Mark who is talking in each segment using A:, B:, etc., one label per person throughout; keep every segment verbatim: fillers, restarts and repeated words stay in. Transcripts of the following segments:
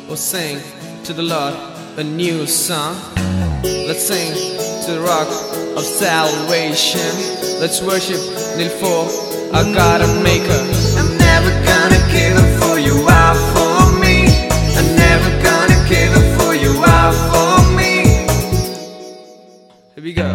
A: We'll sing to the Lord a new song. Let's sing to the rock of salvation. Let's worship Kneel for our God and Maker. I'm never gonna give up for you are for me. I'm never gonna give up for you are for me. Here we go.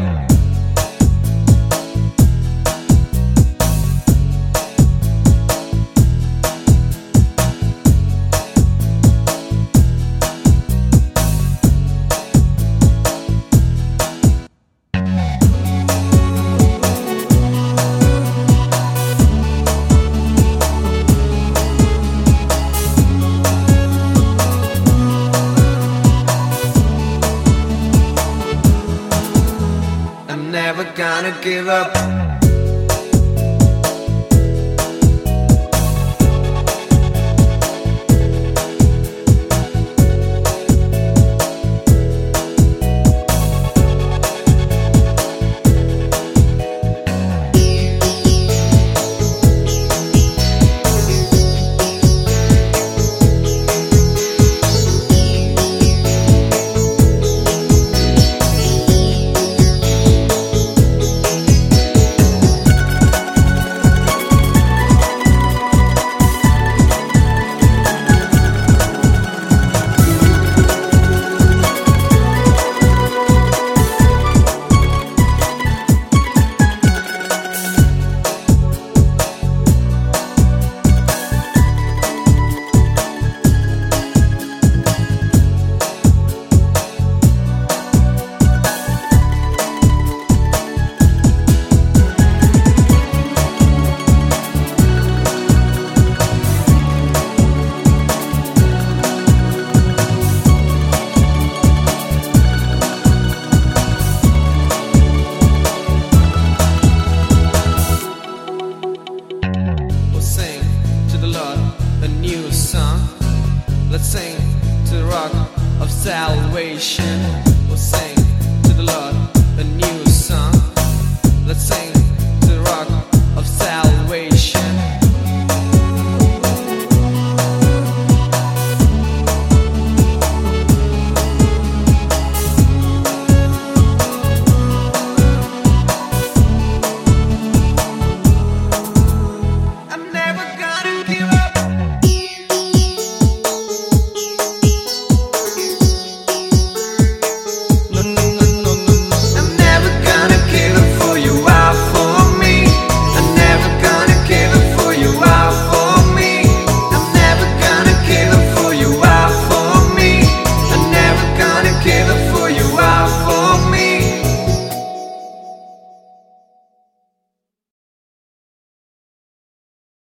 A: I'm never gonna give up. A new song. Let's sing to the rock of salvation. We'll sing